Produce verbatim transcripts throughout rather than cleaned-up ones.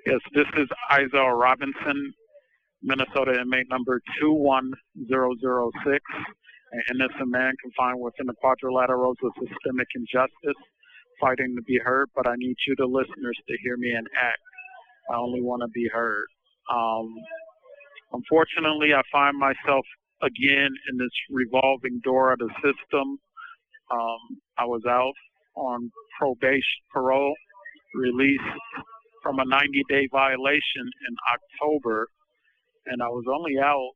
Yes, this is Isaiah Robinson, Minnesota inmate number two one zero zero six, an innocent man confined within the quadrilaterals of systemic injustice, fighting to be heard, but I need you, the listeners, to hear me and act. I only want to be heard. Um, unfortunately, I find myself again in this revolving door of the system. Um, I was out on probation, parole, released from a ninety-day violation in October, and I was only out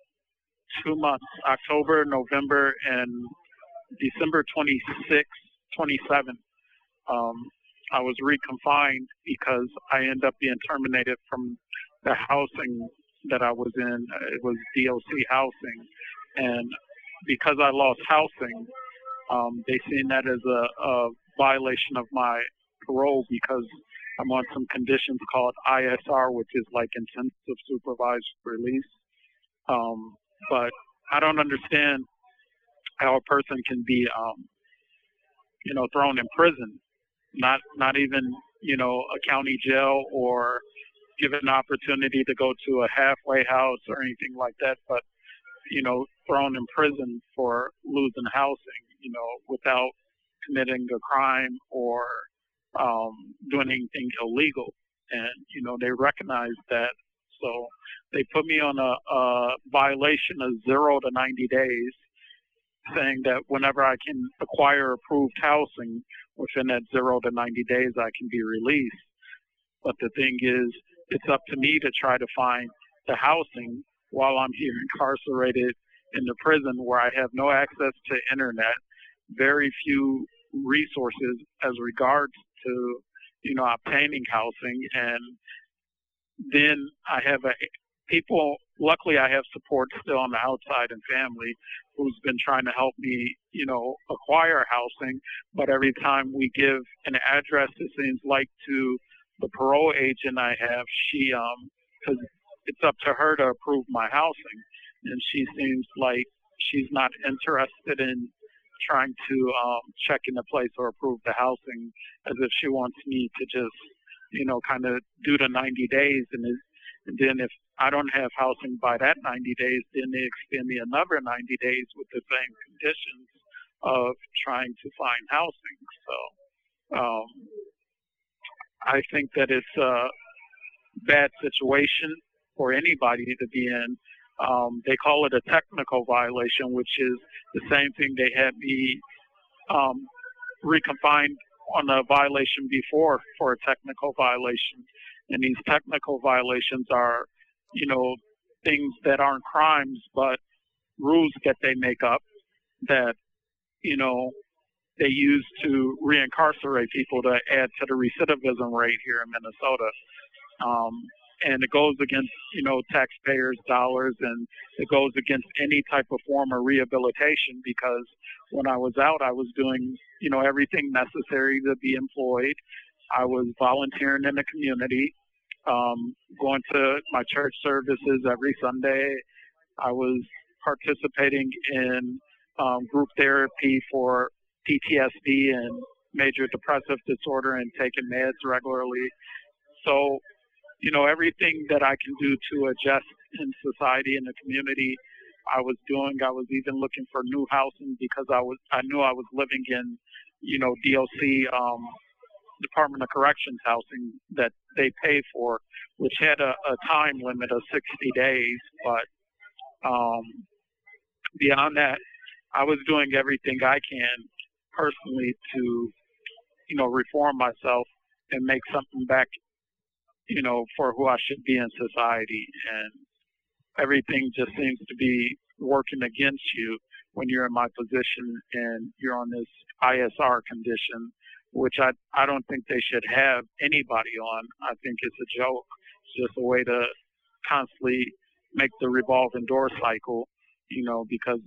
two months, October, November, and December twenty-sixth, twenty-seventh. Um, I was reconfined because I ended up being terminated from the housing that I was in. It was D O C housing, and because I lost housing, um, they seen that as a, a violation of my parole because I'm on some conditions called I S R, which is like intensive supervised release. Um, but I don't understand how a person can be, um, you know, thrown in prison, not not even, you know, a county jail or given an opportunity to go to a halfway house or anything like that, but, you know, thrown in prison for losing housing, you know, without committing a crime or um, doing anything illegal. And, you know, they recognize that. So they put me on a, a violation of zero to ninety days, saying that whenever I can acquire approved housing within that zero to ninety days, I can be released. But the thing is, it's up to me to try to find the housing while I'm here incarcerated in the prison where I have no access to internet, very few resources as regards to, you know, obtaining housing. And then I have a people, luckily I have support still on the outside and family who's been trying to help me, you know, acquire housing. But every time we give an address, it seems like to the parole agent I have, she, um, because it's up to her to approve my housing. And she seems like she's not interested in trying to um, check into place or approve the housing, as if she wants me to just, you know, kind of do the ninety days. And, it, and then if I don't have housing by that ninety days, then they extend me another ninety days with the same conditions of trying to find housing. So um, I think that it's a bad situation for anybody to be in. Um, they call it a technical violation, which is the same thing they had me um, reconfined on a violation before for a technical violation. And these technical violations are, you know, things that aren't crimes, but rules that they make up that, you know, they use to reincarcerate people to add to the recidivism rate here in Minnesota. Um, and it goes against, you know, taxpayers' dollars, and it goes against any type of form of rehabilitation, because when I was out, I was doing, you know, everything necessary to be employed. I was volunteering in the community, um, going to my church services every Sunday. I was participating in um, group therapy for P T S D and major depressive disorder and taking meds regularly. So, you know, everything that I can do to adjust in society and the community, I was doing. I was even looking for new housing because I was, I knew I was living in, you know, D O C, um, Department of Corrections housing that they pay for, which had a, a time limit of sixty days. But um, beyond that, I was doing everything I can personally to, you know, reform myself and make something back, you know, for who I should be in society. And everything just seems to be working against you when you're in my position and you're on this I S R condition, which I, I don't think they should have anybody on. I think it's a joke. It's just a way to constantly make the revolving door cycle, you know, because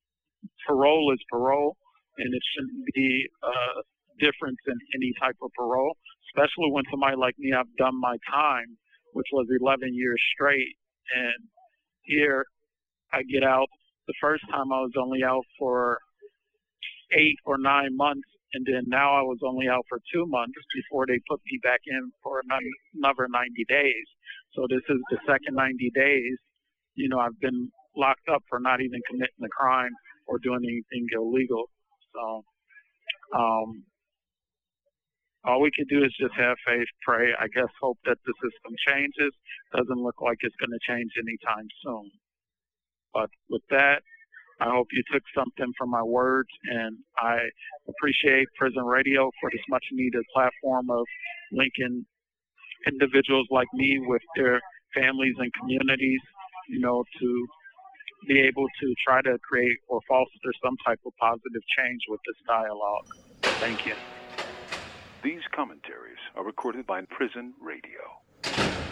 parole is parole, and it shouldn't be a difference in any type of parole, especially when somebody like me, I've done my time, which was eleven years straight. And here I get out. The first time I was only out for eight or nine months, And then now I was only out for two months before they put me back in for another ninety days. So this is the second ninety days. You know, I've been locked up for not even committing a crime or doing anything illegal. So um, all we can do is just have faith, pray, I guess hope that the system changes. Doesn't look like it's going to change anytime soon. But with that, I hope you took something from my words, and I appreciate Prison Radio for this much-needed platform of linking individuals like me with their families and communities, you know, to be able to try to create or foster some type of positive change with this dialogue. Thank you. These commentaries are recorded by Prison Radio.